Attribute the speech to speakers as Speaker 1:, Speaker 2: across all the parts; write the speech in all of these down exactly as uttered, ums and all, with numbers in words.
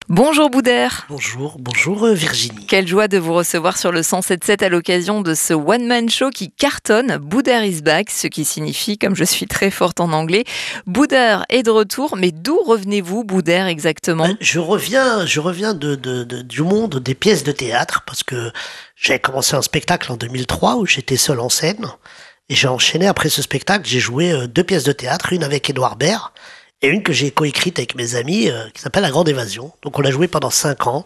Speaker 1: Bonjour Boudère.
Speaker 2: Bonjour, bonjour euh, Virginie.
Speaker 1: Quelle joie de vous recevoir sur le cent sept sept à l'occasion de ce one-man show qui cartonne. Boudère is back, ce qui signifie, comme je suis très forte en anglais, Boudère est de retour. Mais d'où revenez-vous, Boudère, exactement ?
Speaker 2: Euh, Je reviens, je reviens de, de, de- du monde des pièces de théâtre parce que j'ai commencé un spectacle en deux mille trois où j'étais seul en scène et j'ai enchaîné après ce spectacle. J'ai joué euh, deux pièces de théâtre, une avec Édouard Baird et une que j'ai coécrite avec mes amis euh, qui s'appelle La Grande Évasion. Donc on l'a joué pendant cinq ans.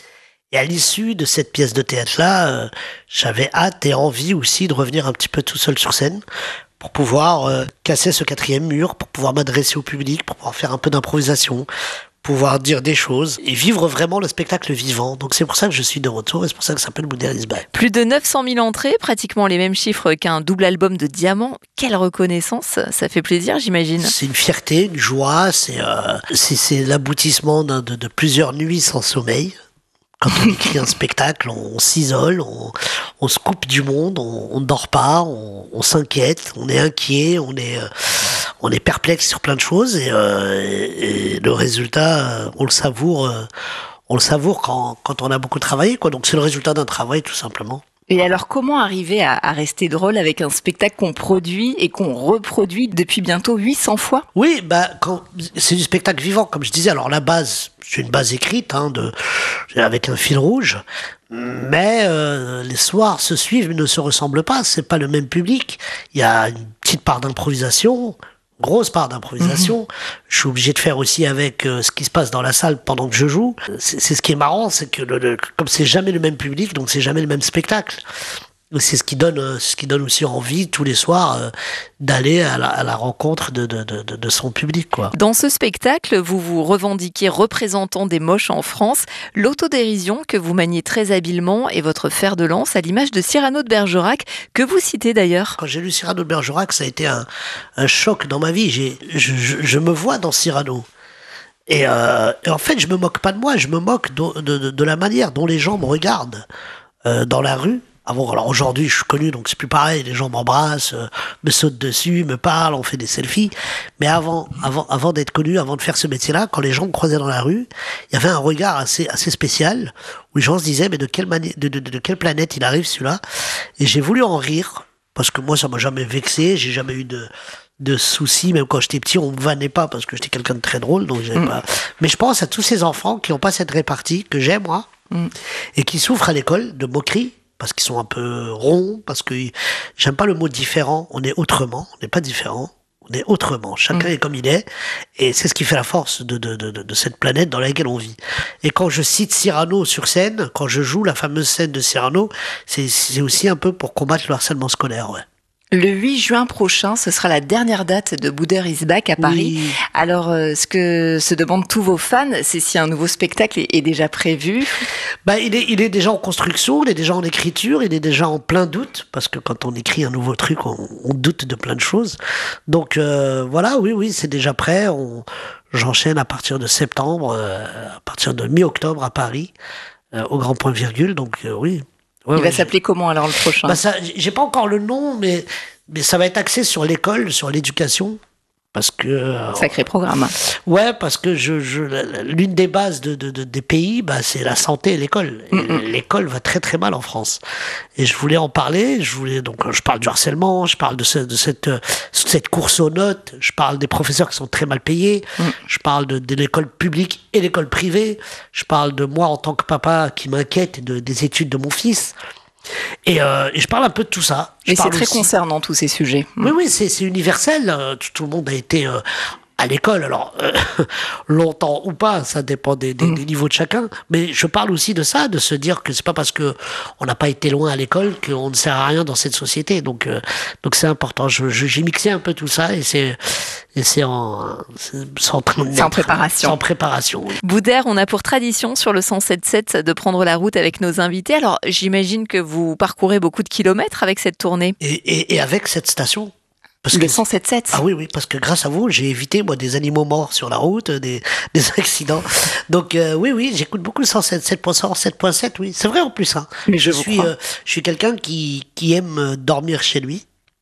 Speaker 2: Et à l'issue de cette pièce de théâtre-là, euh, j'avais hâte et envie aussi de revenir un petit peu tout seul sur scène pour pouvoir euh, casser ce quatrième mur, pour pouvoir m'adresser au public, pour pouvoir faire un peu d'improvisation, pouvoir dire des choses et vivre vraiment le spectacle vivant. Donc c'est pour ça que je suis de retour et c'est pour ça que ça s'appelle Boudère is back.
Speaker 1: Plus de neuf cent mille entrées, pratiquement les mêmes chiffres qu'un double album de Diamant. Quelle reconnaissance, ça fait plaisir, j'imagine.
Speaker 2: C'est une fierté, une joie, c'est euh, c'est c'est l'aboutissement d'un- de, de plusieurs nuits sans sommeil. Quand on écrit un spectacle, on, on s'isole, on, on se coupe du monde, on, on ne dort pas, on, on s'inquiète, on est inquiet, on est, euh, on est perplexe sur plein de choses et, euh, et- et le résultat, euh, on le savoure, euh, on le savoure quand, quand on a beaucoup travaillé, quoi. Donc c'est le résultat d'un travail, tout simplement.
Speaker 1: Et alors, comment arriver à, à rester drôle avec un spectacle qu'on produit et qu'on reproduit depuis bientôt huit cents fois ?
Speaker 2: Oui, bah, quand, c'est du spectacle vivant, comme je disais. Alors, la base, c'est une base écrite, hein, de, avec un fil rouge. Mais euh, les soirs se suivent, mais ne se ressemblent pas. C'est pas le même public. Il y a une petite part d'improvisation, grosse part d'improvisation. Je suis obligé de faire aussi avec euh, ce qui se passe dans la salle pendant que je joue. C'est, c'est ce qui est marrant, c'est que le, le- comme c'est jamais le même public, donc c'est jamais le même spectacle. C'est ce qui donne, euh, ce qui donne aussi envie tous les soirs euh, d'aller à la, à la rencontre de, de, de, de de son public, quoi.
Speaker 1: Dans ce spectacle, vous vous revendiquez représentant des moches en France. L'autodérision que vous maniez très habilement est votre fer de lance, à l'image de Cyrano de Bergerac, que vous citez d'ailleurs.
Speaker 2: Quand j'ai lu Cyrano de Bergerac, ça a été un, un choc dans ma vie. J'ai, je, je, je me vois dans Cyrano. Et, euh, et en fait, je me moque pas de moi, je me moque de, de, de, de la manière dont les gens me regardent euh, dans la rue. Ah bon, alors aujourd'hui, je suis connu, donc c'est plus pareil. Les gens m'embrassent, euh, me sautent dessus, me parlent, on fait des selfies. Mais avant, avant, avant d'être connu, avant de faire ce métier-là, quand les gens me croisaient dans la rue, il y avait un regard assez, assez spécial où les gens se disaient, mais de quelle manière, de, de, de quelle planète il arrive celui-là? Et j'ai voulu en rire parce que moi, ça m'a jamais vexé. J'ai jamais eu de de soucis. Même quand j'étais petit, on me vannait pas parce que j'étais quelqu'un de très drôle, donc j'avais
Speaker 1: Mm.
Speaker 2: pas. Mais je pense à tous ces enfants qui ont pas cette répartie que j'ai moi
Speaker 1: Mm.
Speaker 2: et qui souffrent à l'école de moqueries parce qu'ils sont un peu ronds, parce que j'aime pas le mot différent. On est autrement, on n'est pas différent. On est autrement. Chacun
Speaker 1: Mm.
Speaker 2: est comme il est. Et c'est ce qui fait la force de, de, de, de de cette planète dans laquelle on vit. Et quand je cite Cyrano sur scène, quand je joue la fameuse scène de Cyrano, c'est, c'est aussi un peu pour combattre le harcèlement scolaire, ouais.
Speaker 1: Le huit juin prochain, ce sera la dernière date de Boudère is back à Paris.
Speaker 2: Oui.
Speaker 1: Alors, euh, ce que se demandent tous vos fans, c'est si un nouveau spectacle est, est déjà prévu.
Speaker 2: Bah, il est, il est déjà en construction, il est déjà en écriture, il est déjà en plein doute, parce que quand on écrit un nouveau truc, on, on doute de plein de choses. Donc euh, voilà, oui, oui, c'est déjà prêt. On, j'enchaîne à partir de septembre, euh, à partir de mi-octobre à Paris, euh, au Grand Point Virgule. Donc euh, oui. Ouais,
Speaker 1: Il
Speaker 2: ouais,
Speaker 1: va s'appeler comment alors le prochain ?
Speaker 2: bah ça, j'ai pas encore le nom, mais mais ça va être axé sur l'école, sur l'éducation, parce que euh,
Speaker 1: Sacré programme.
Speaker 2: ouais, parce que je, je l'une des bases de, de, de- des pays, bah c'est la santé et l'école. Et
Speaker 1: Mm-mm.
Speaker 2: l'école va très très mal en France. Et je voulais en parler. Je voulais donc je parle du harcèlement, je parle de, ce, de cette euh, cette course aux notes, je parle des professeurs qui sont très mal payés,
Speaker 1: Mm.
Speaker 2: je parle de, de l'école publique et l'école privée, je parle de moi en tant que papa qui m'inquiète et de, des études de mon fils. Et, euh, et je parle un peu de tout ça. Je
Speaker 1: Et c'est
Speaker 2: parle
Speaker 1: très
Speaker 2: aussi-
Speaker 1: concernant tous ces sujets.
Speaker 2: oui, oui, c'est c'est universel. euh, Tout, tout le monde a été euh, à l'école, alors euh, longtemps ou pas, ça dépend des, des,
Speaker 1: Mm.
Speaker 2: des niveaux de chacun. Mais je parle aussi de ça, de se dire que c'est pas parce que on n'a pas été loin à l'école qu'on ne sert à rien dans cette société. Donc, euh, donc c'est important. Je, je- j'ai mixé un peu tout ça et c'est et c'est en c'est c'est en, train de
Speaker 1: C'est en
Speaker 2: naître.
Speaker 1: préparation.
Speaker 2: C'est en préparation. Oui.
Speaker 1: Boudère, on a pour tradition sur le cent sept sept de prendre la route avec nos invités. Alors, j'imagine que vous parcourez beaucoup de kilomètres avec cette tournée.
Speaker 2: Et, et, et avec cette station. Parce
Speaker 1: Le
Speaker 2: que
Speaker 1: cent sept sept.
Speaker 2: Ah oui, oui, parce que grâce à vous, j'ai évité, moi, des animaux morts sur la route, des, des accidents. Donc, euh, oui, oui, j'écoute beaucoup le cent sept, sept point cent, sept point sept, oui. C'est vrai en plus, hein.
Speaker 1: Mais je vous
Speaker 2: suis,
Speaker 1: crois.
Speaker 2: euh, je suis quelqu'un qui, qui aime euh, dormir chez lui.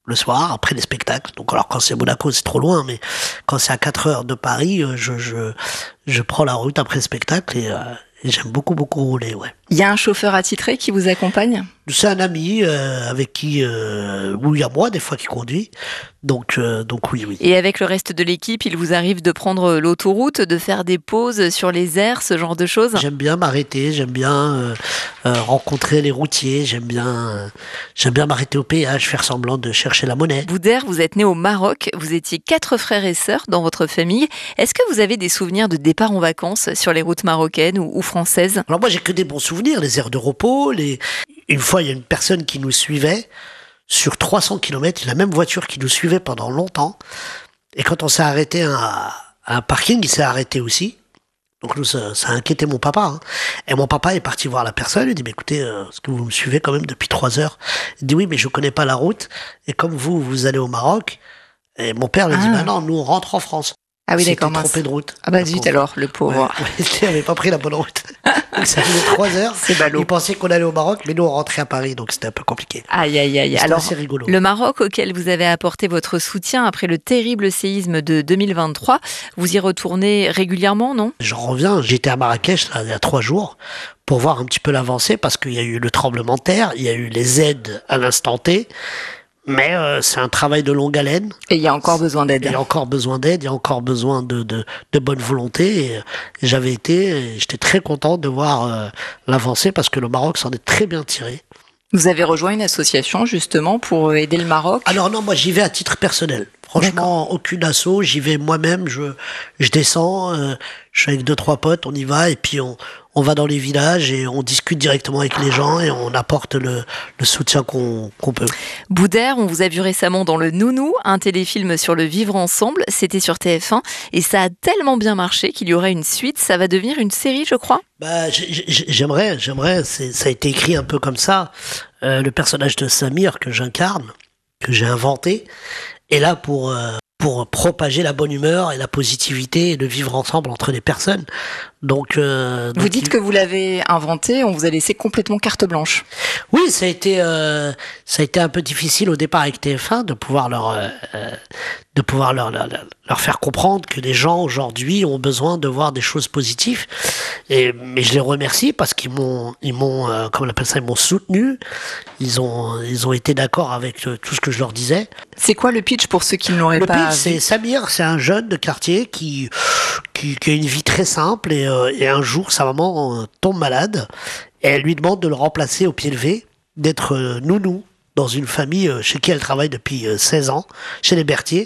Speaker 2: le soir, après les spectacles. Donc alors quand c'est Monaco, c'est trop loin, mais quand c'est à quatre heures de Paris, euh, je, je, je prends la route après le spectacle et, euh, et j'aime beaucoup, beaucoup rouler, ouais.
Speaker 1: Il y a un chauffeur attitré qui vous accompagne ?
Speaker 2: C'est un ami euh, avec qui, euh, où il y a moi des fois qui conduit, donc, euh, donc oui, oui.
Speaker 1: Et avec le reste de l'équipe, il vous arrive de prendre l'autoroute, de faire des pauses sur les aires, ce genre de choses ?
Speaker 2: J'aime bien m'arrêter, j'aime bien euh, euh, rencontrer les routiers, j'aime bien, euh, j'aime bien m'arrêter au péage, faire semblant de chercher la monnaie.
Speaker 1: Boudère, vous êtes né au Maroc, vous étiez quatre frères et sœurs dans votre famille. Est-ce que vous avez des souvenirs de départ en vacances sur les routes marocaines ou, ou françaises ?
Speaker 2: Alors moi j'ai que des bons souvenirs, les aires de repos, les... Une fois, il y a une personne qui nous suivait sur trois cents kilomètres, la même voiture qui nous suivait pendant longtemps. Et quand on s'est arrêté à, à un parking, il s'est arrêté aussi. Donc nous, ça, ça a inquiété mon papa. Hein. Et mon papa est parti voir la personne. Il dit, mais écoutez, euh, est-ce que vous me suivez quand même depuis trois heures ? Il dit, oui, mais je connais pas la route. Et comme vous, vous allez au Maroc. Et mon père lui
Speaker 1: Ah.
Speaker 2: dit, bah non, nous on rentre en France.
Speaker 1: Ah oui,
Speaker 2: Il s'était
Speaker 1: d'accord, mince.
Speaker 2: trompé de route.
Speaker 1: Ah bah
Speaker 2: Le
Speaker 1: zut
Speaker 2: pauvre.
Speaker 1: alors, le pauvre.
Speaker 2: Ouais, ouais, il avait pas pris la bonne route. Donc ça faisait trois heures.
Speaker 1: C'est ballot.
Speaker 2: Il pensait qu'on allait au Maroc, mais nous on rentrait à Paris, donc c'était un peu compliqué.
Speaker 1: Aïe, aïe, aïe.
Speaker 2: C'était
Speaker 1: Alors,
Speaker 2: assez rigolo.
Speaker 1: le Maroc auquel vous avez apporté votre soutien après le terrible séisme de deux mille vingt-trois, vous y retournez régulièrement, non ?
Speaker 2: J'en reviens, j'étais à Marrakech là, il y a trois jours pour voir un petit peu l'avancée parce qu'il y a eu le tremblement de terre, il y a eu les aides à l'instant T, mais euh, c'est un travail de longue haleine.
Speaker 1: Et il y a encore besoin d'aide.
Speaker 2: Il y a encore besoin d'aide, il y a encore besoin de, de, de bonne volonté. Et, et j'avais été, et j'étais très content de voir euh, l'avancée parce que le Maroc s'en est très bien tiré.
Speaker 1: Vous avez rejoint une association justement pour aider le Maroc ?
Speaker 2: Alors non, moi j'y vais à titre personnel. Franchement, aucune asso, j'y vais moi-même, je, je descends, euh, je suis avec deux, trois potes, on y va, et puis on, on va dans les villages et on discute directement avec les gens et on apporte le, le soutien qu'on, qu'on peut.
Speaker 1: Boudère, on vous a vu récemment dans Le Nounou, un téléfilm sur le vivre ensemble, c'était sur T F un, et ça a tellement bien marché qu'il y aurait une suite, ça va devenir une série je crois ?
Speaker 2: Bah, j'ai- j'ai- j'aimerais, j'aimerais, c'est, ça a été écrit un peu comme ça. Euh, le personnage de Samir que j'incarne, que j'ai inventé, est là pour, euh, pour propager la bonne humeur et la positivité et le vivre ensemble entre les personnes. Donc, euh,
Speaker 1: Vous
Speaker 2: donc,
Speaker 1: dites
Speaker 2: il-
Speaker 1: que vous l'avez inventé, on vous a laissé complètement carte blanche.
Speaker 2: Oui, ça a été, euh, ça a été un peu difficile au départ avec T F un de pouvoir leur, euh, euh, de pouvoir leur, leur, leur faire comprendre que les gens aujourd'hui ont besoin de voir des choses positives. Et, mais je les remercie parce qu'ils m'ont, ils m'ont, euh, comment on appelle ça, ils m'ont soutenu. Ils ont, ils ont été d'accord avec euh, tout ce que je leur disais.
Speaker 1: C'est quoi le pitch pour ceux qui ne l'auraient
Speaker 2: Le
Speaker 1: pas
Speaker 2: pitch, c'est
Speaker 1: vu ?
Speaker 2: Samir, c'est un jeune de quartier qui, qui, qui a une vie très simple et, euh, et un jour, sa maman euh, tombe malade et elle lui demande de le remplacer au pied levé, d'être euh, nounou dans une famille euh, chez qui elle travaille depuis euh, seize ans, chez les Berthier.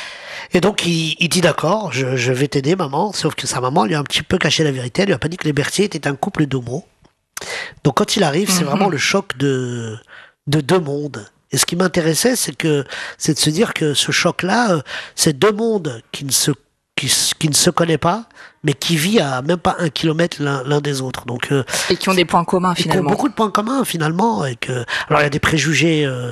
Speaker 2: Et donc, il, il dit d'accord, je, je vais t'aider, maman. Sauf que sa maman lui a un petit peu caché la vérité. Elle lui a pas dit que les Berthier étaient un couple d'homos. Donc, quand il arrive, c'est
Speaker 1: Mhm.
Speaker 2: vraiment le choc de, de deux mondes. Et ce qui m'intéressait, c'est que, c'est de se dire que ce choc-là, euh, c'est deux mondes qui ne se, qui, s- qui ne se connaissent pas, mais qui vivent à même pas un kilomètre l'un, l'un des autres. Donc, euh,
Speaker 1: Et qui ont des points communs
Speaker 2: et qui ont
Speaker 1: finalement.
Speaker 2: beaucoup de points communs finalement. Et que, alors il y a des préjugés euh,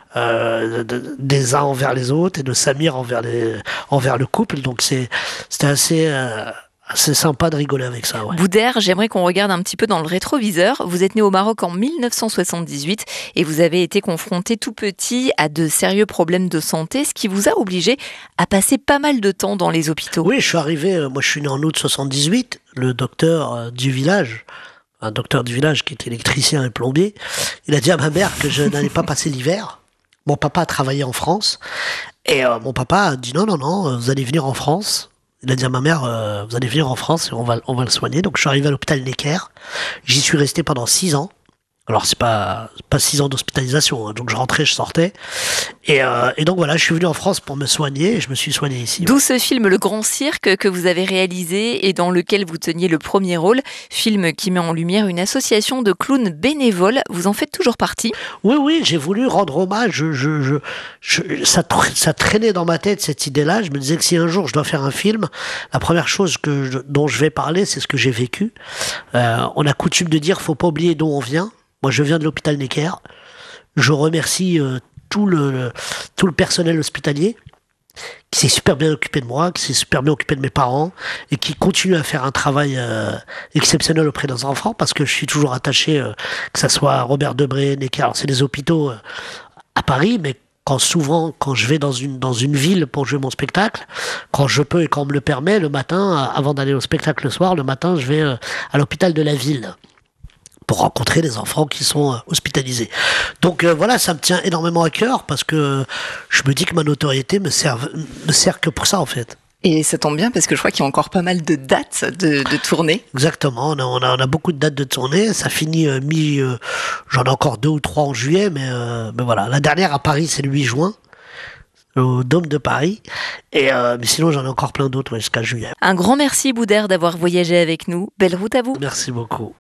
Speaker 2: euh, de- des uns envers les autres et de Samir envers, les, envers le couple. Donc c'est, c'était assez, euh, assez sympa de rigoler avec ça. Ouais.
Speaker 1: Boudère, j'aimerais qu'on regarde un petit peu dans le rétroviseur. Vous êtes né au Maroc en mille neuf cent soixante-dix-huit et vous avez été confronté tout petit à de sérieux problèmes de santé, ce qui vous a obligé à passer pas mal de temps dans les hôpitaux.
Speaker 2: Oui, je suis arrivé, euh, moi je suis né en août soixante-dix-huit, le docteur euh, du village, un docteur du village qui était électricien et plombier, il a dit à ma mère que je n'allais pas passer l'hiver. Mon papa a travaillé en France et euh, mon papa a dit non, non, non, euh, vous allez venir en France. Il a dit à ma mère, euh, vous allez venir en France et on va, on va le soigner. Donc je suis arrivé à l'hôpital Necker. J'y suis resté pendant six ans. Alors c'est pas pas six ans d'hospitalisation, hein. Donc je rentrais, je sortais. Et, euh, et donc voilà, je suis venu en France pour me soigner et je me suis soigné ici.
Speaker 1: D'où ce film Le Grand Cirque que vous avez réalisé et dans lequel vous teniez le premier rôle, film qui met en lumière une association de clowns bénévoles. Vous en faites toujours partie ?
Speaker 2: Oui, oui, j'ai voulu rendre hommage. Je, je, je, je- ça, tra- ça traînait dans ma tête cette idée-là. Je me disais que si un jour je dois faire un film, la première chose que je- dont je vais parler, c'est ce que j'ai vécu. Euh, on a coutume de dire, faut pas oublier d'où on vient. Moi, je viens de l'hôpital Necker. Je remercie euh, tout le, le- tout le personnel hospitalier qui s'est super bien occupé de moi, qui s'est super bien occupé de mes parents et qui continue à faire un travail euh, exceptionnel auprès de nos enfants parce que je suis toujours attaché, euh, que ça soit Robert Debré, Necker. Alors, c'est des hôpitaux euh, à Paris, mais quand souvent, quand je vais dans une, dans une ville pour jouer mon spectacle, quand je peux et quand on me le permet, le matin, avant d'aller au spectacle le soir, le matin, je vais euh, à l'hôpital de la ville pour rencontrer des enfants qui sont euh, hospitalisés. Donc euh, voilà, ça me tient énormément à cœur parce que je me dis que ma notoriété me sert, me sert que pour ça en fait.
Speaker 1: Et ça tombe bien parce que je crois qu'il y a encore pas mal de dates de, de tournée.
Speaker 2: Exactement, on a, on, a, on a beaucoup de dates de tournée, ça finit euh, mi... Euh, j'en ai encore deux ou trois en juillet, mais, euh, mais voilà. La dernière à Paris, c'est le huit juin, au Dôme de Paris. Et, euh, mais sinon, j'en ai encore plein d'autres ouais, jusqu'à juillet.
Speaker 1: Un grand merci Boudère d'avoir voyagé avec nous. Belle route à vous.
Speaker 2: Merci beaucoup.